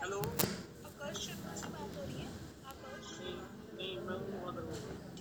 Hello. आकाश शर्मा से बात हो रही है? आकाश। नहीं नहीं, मैं हूँ, मदर हूँ।